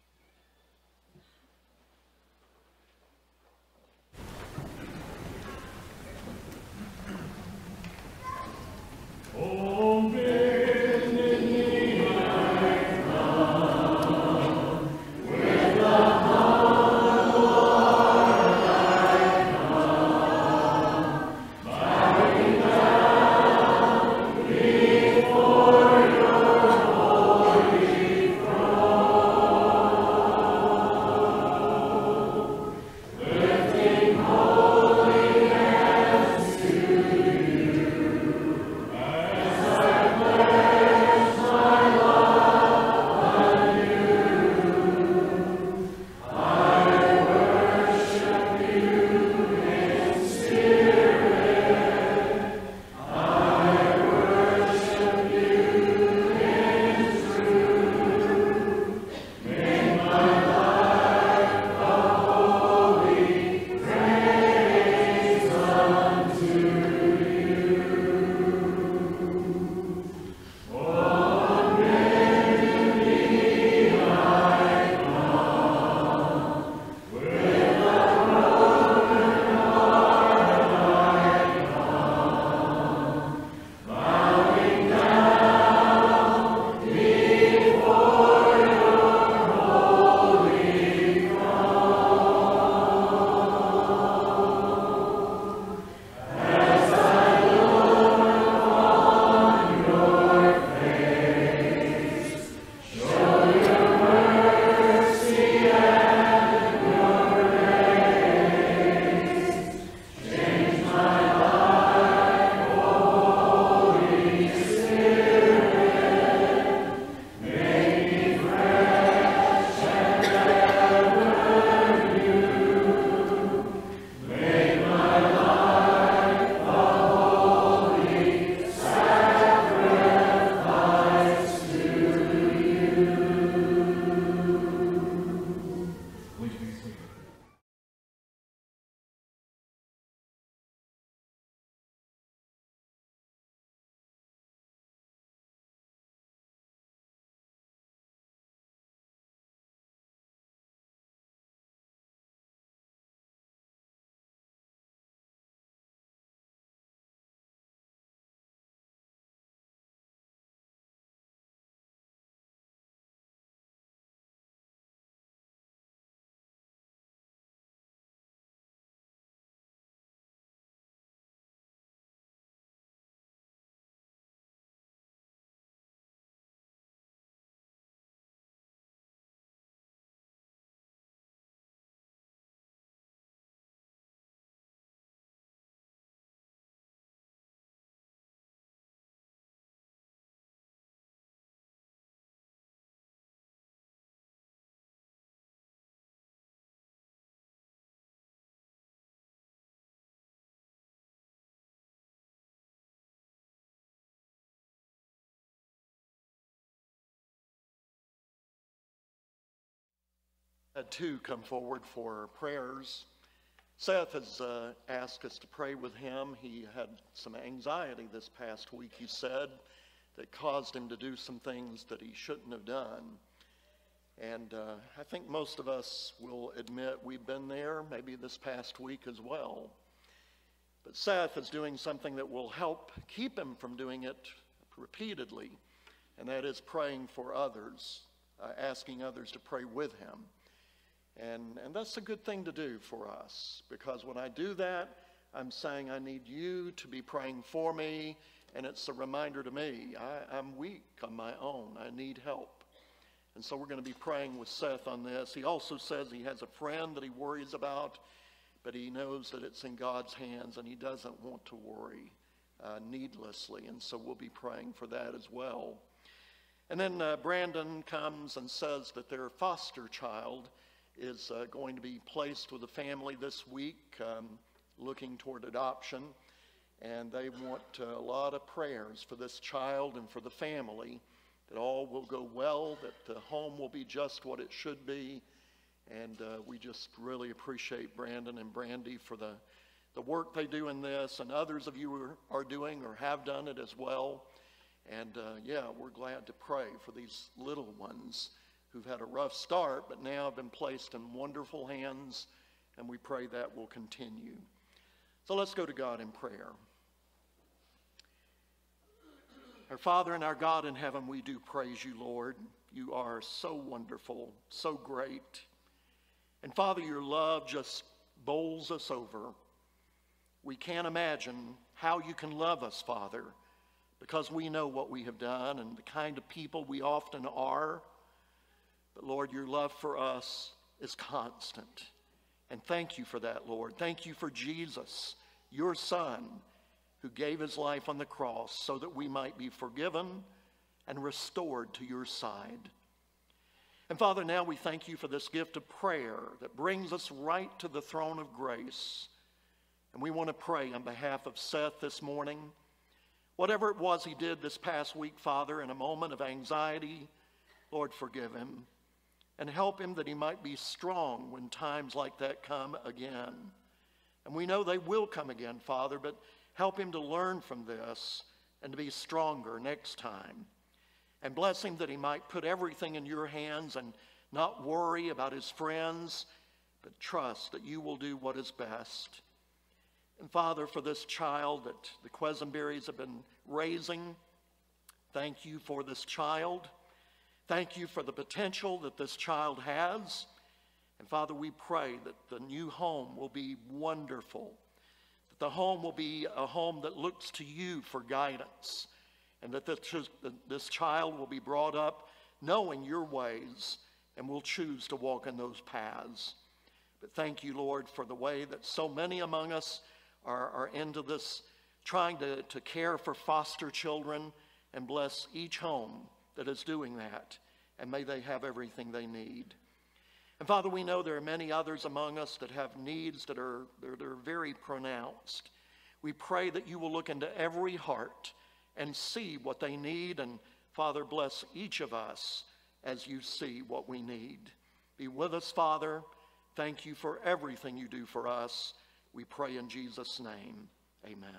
Had two come forward for prayers. Seth has uh, asked us to pray with him. He had some anxiety this past week, he said, that caused him to do some things that he shouldn't have done. And uh, I think most of us will admit we've been there, maybe this past week as well. But Seth is doing something that will help keep him from doing it repeatedly, and that is praying for others, uh, asking others to pray with him. And, and that's a good thing to do for us, because when I do that, I'm saying I need you to be praying for me, and it's a reminder to me, I, I'm weak on my own. I need help. And so we're going to be praying with Seth on this. He also says he has a friend that he worries about, but he knows that it's in God's hands, and he doesn't want to worry uh, needlessly. And so we'll be praying for that as well. And then uh, Brandon comes and says that their foster child is uh, going to be placed with a family this week, um, looking toward adoption. And they want uh, a lot of prayers for this child and for the family, that all will go well, that the home will be just what it should be. And uh, we just really appreciate Brandon and Brandy for the, the work they do in this, and others of you are, are doing or have done it as well. And uh, yeah, we're glad to pray for these little ones who've had a rough start, but now have been placed in wonderful hands, and we pray that will continue. So let's go to God in prayer. Our Father and our God in heaven, we do praise you, Lord. You are so wonderful, so great. And Father, your love just bowls us over. We can't imagine how you can love us, Father, because we know what we have done and the kind of people we often are. But Lord, your love for us is constant. And thank you for that, Lord. Thank you for Jesus, your Son, who gave his life on the cross so that we might be forgiven and restored to your side. And Father, now we thank you for this gift of prayer that brings us right to the throne of grace. And we want to pray on behalf of Seth this morning. Whatever it was he did this past week, Father, in a moment of anxiety, Lord, forgive him and help him that he might be strong when times like that come again. And we know they will come again, Father, but help him to learn from this and to be stronger next time. And bless him that he might put everything in your hands and not worry about his friends, but trust that you will do what is best. And Father, for this child that the Quesenberries have been raising, thank you for this child. Thank you for the potential that this child has. And Father, we pray that the new home will be wonderful, that the home will be a home that looks to you for guidance, and that this, this child will be brought up knowing your ways and will choose to walk in those paths. But thank you, Lord, for the way that so many among us are, are into this, trying to, to care for foster children, and bless each home that is doing that, and may they have everything they need. And Father, we know there are many others among us that have needs that are, they're, they're very pronounced. We pray that you will look into every heart and see what they need, and Father, bless each of us as you see what we need. Be with us, Father. Thank you for everything you do for us. We pray in Jesus' name. Amen.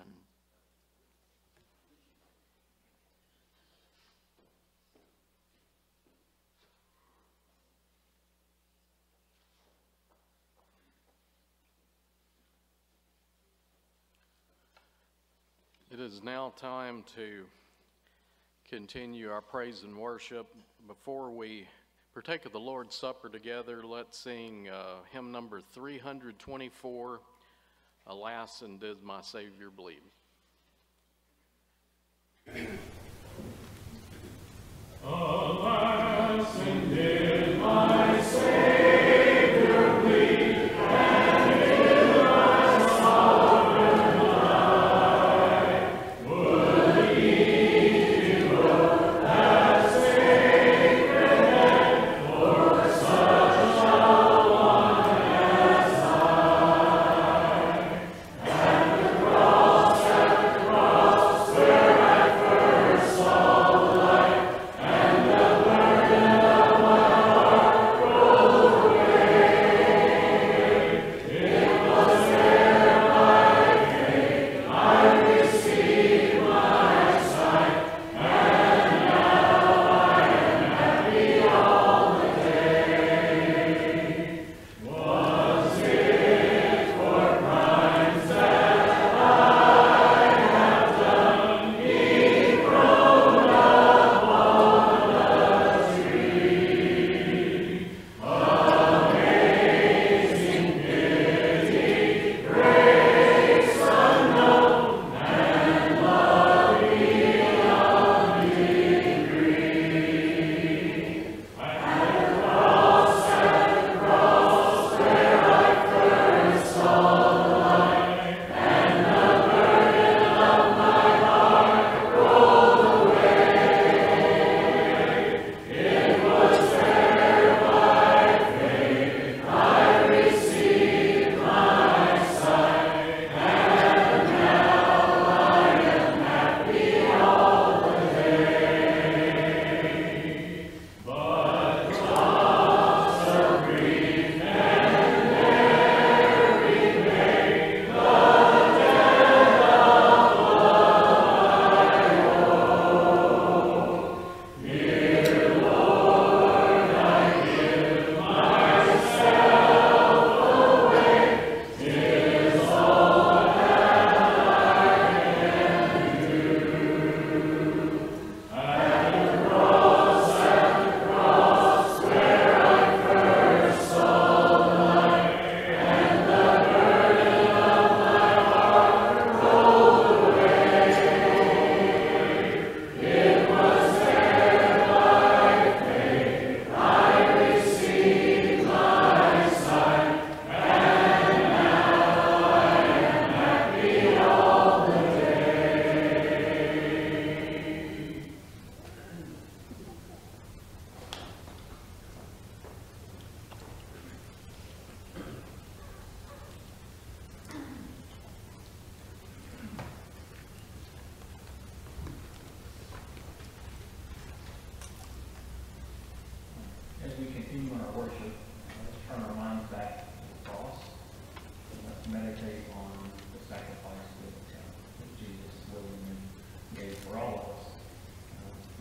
It is now time to continue our praise and worship. Before we partake of the Lord's Supper together, let's sing uh, hymn number three hundred twenty-four, Alas, and Did My Savior Bleed? Alas, and did my Savior bleed, and in my sovereign life, would he devote that sacred head for such a one as I? At the cross, at the cross, where I first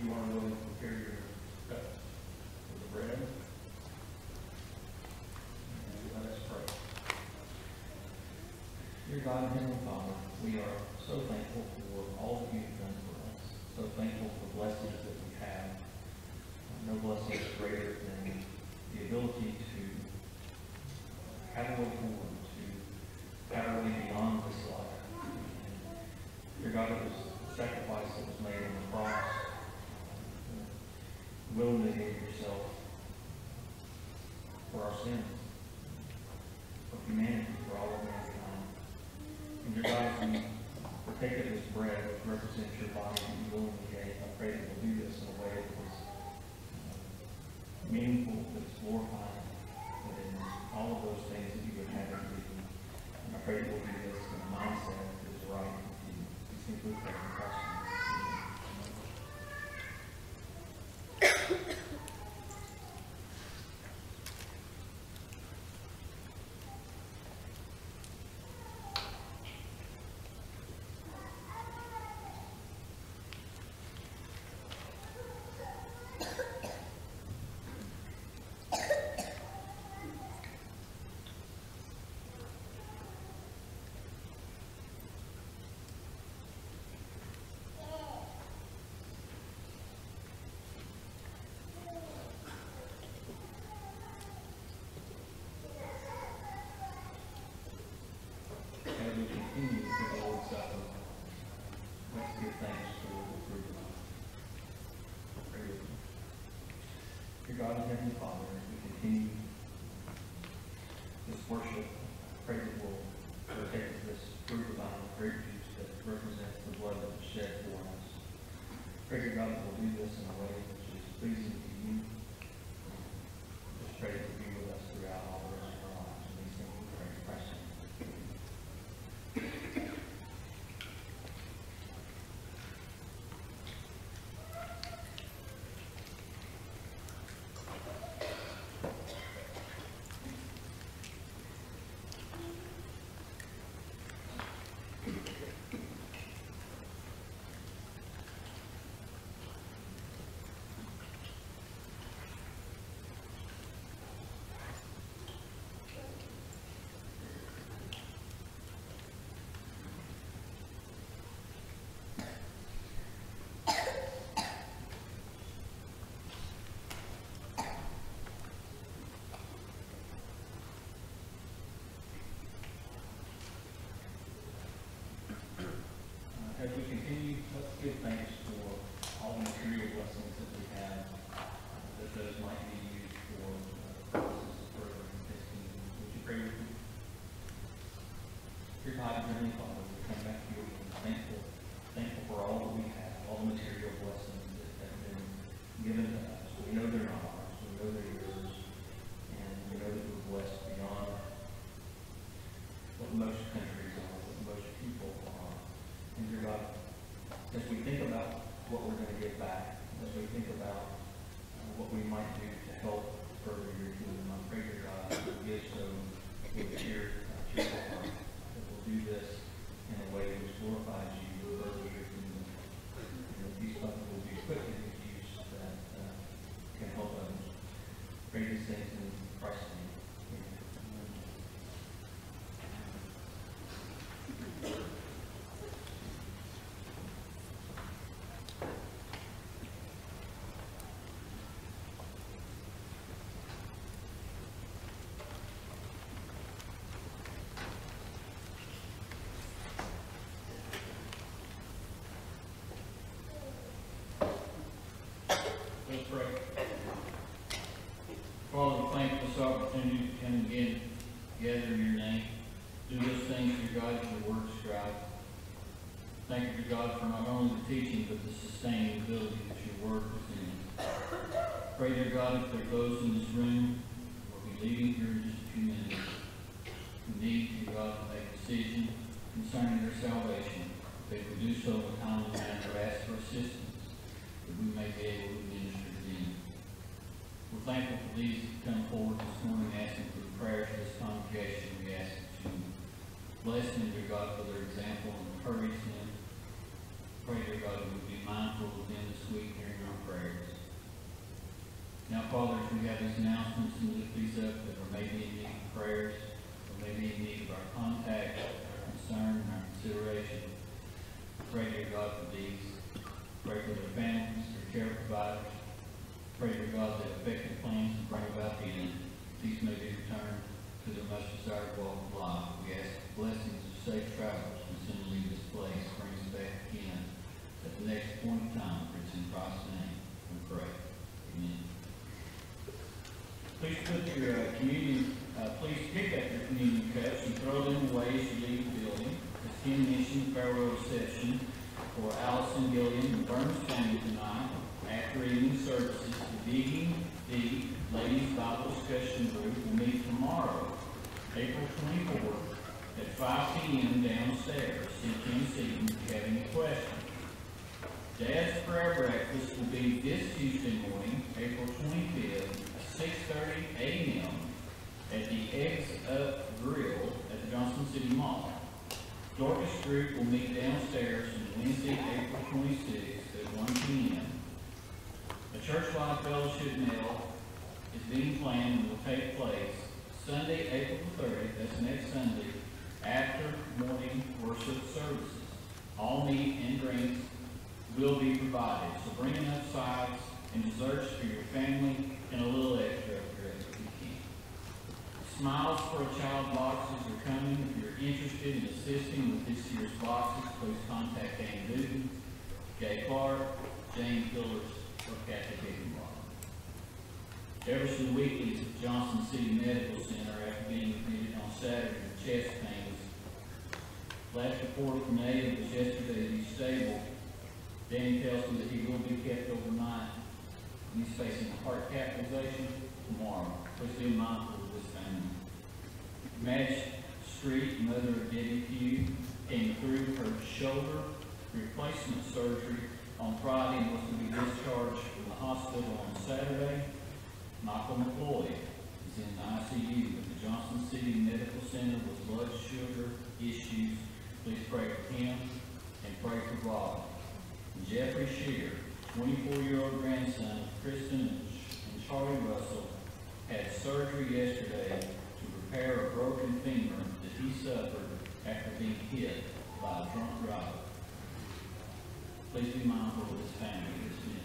you want to really prepare your cup for the bread. And let us pray. Dear God and Heavenly Father, we are so thankful for all that you've done for us. So thankful for the blessings that we have. No blessing is greater than the ability to have a way forward, to have a way beyond this life. And dear God, it was the sacrifice that was made on the cross. Uh, willingly gave yourself for our sins, for humanity, for all of mankind. And dear God, as we partake of this bread, which represents your body that you willingly gave, I pray that we'll do this in a way that is uh, meaningful, that's glorifying, that is all of those things that you would have us do. And I pray that we'll do this in a mindset that is right with you. We simply pray in Christ's name. As we continue with the Lord's Supper, let's give thanks for the fruit of life. Pray with me. Dear God and Heavenly Father, as we continue this worship, I pray that we'll partake of this fruit of vine, grape juice that represents the blood that was shed for us. Pray, dear God, that we'll do this in a way which is pleasing to you. Just pray that you'll be with us throughout all the rest of our lives. And these things we pray in Christ's name. As we continue, let's give thanks for all the material blessings that we have, uh, that those might be used for uh, purposes of furthering His kingdom. Would you pray with me? Dear God and Heavenly Father, we come back to you and thankful, thankful for all that we have, all the material blessings that have been given to us. We know they're not ours, we know they're yours, and we know that we're blessed beyond what most countries are, what most people are. And dear God, as we think about what we're going to give back, as we think about uh, what we might do to help further your kingdom, I pray, dear God, that we'll give so with a cheer, uh, cheerful heart, that we'll do this in a way which glorifies you, will further your kingdom, and that these funds will be put into use that uh, can help others. Pray these things in Christ's name. Amen. Let's pray. Father, we thank for this opportunity to come again, gather in your name. Do those things, dear God, your word scribe. Thank you, dear God, for not only the teaching, but the sustaining ability that your word presents. Pray, dear God, if there are those in this room who will be leaving here in just a few minutes, who need, dear God, to make a decision concerning their salvation, if they could do so in a timely manner, ask for assistance, that we may be able to minister to them. We're thankful for these that come forward this morning asking for the prayers of this congregation. We ask that you bless them, dear God, for their example and encourage them. Pray, dear God, that we be mindful of them this week during our have these announcements and lift these up that are maybe in need of prayers, or maybe in need of our contact, our concern, and our consideration. Pray, dear God, for these. Pray for their families, their care providers. Pray, dear God, that effective plans to bring about the end. These may be returned to their most desired walk of life. We ask blessings of safe travels when sin leave this place, brings us back again at the next point in time. For it's in Christ's name we pray. Amen. Please put your uh, communion, uh, please pick up your communion cups and throw them away as you leave the building. As Tim mentioned, farewell reception for Allison Gilliam and Burns family tonight. After evening services, the Digging Deep Ladies Bible Discussion Group will meet tomorrow, April twenty-fourth, at five p m downstairs. See Tim Seaton if you have any questions. Dad's prayer breakfast will be this Tuesday morning, April twenty-fifth, at six thirty a m at the Eggs Up Grill at the Johnson City Mall. Dorcas Group will meet downstairs on Wednesday, April twenty-sixth at one p m A church-wide fellowship meal is being planned and will take place Sunday, April thirtieth, that's next Sunday, after morning worship services. All meat and drinks will be provided, so bring enough sides and desserts for your family and a little extra if you're if you can. Smiles for a Child boxes are coming. If you're interested in assisting with this year's boxes, please contact Ann Newton, Jay Clark, Jane Pillars, or Kathy Higginbottom. Everson Weeklies at Johnson City Medical Center after being admitted on Saturday with chest pains. Last report from Nate was yesterday that he's stable. Danny tells me that he will be kept overnight. And he's facing a heart catheterization tomorrow. Please be mindful of this family. Madge Street, mother of Debbie Pugh, came through her shoulder replacement surgery on Friday and was to be discharged from the hospital on Saturday. Michael McLeod is in the I C U at the Johnson City Medical Center with blood sugar issues. Please pray for him and pray for Rob. Jeffrey Shear, twenty-four-year-old grandson of Kristen and Charlie Russell, had surgery yesterday to repair a broken finger that he suffered after being hit by a drunk driver. Please be mindful of this family. This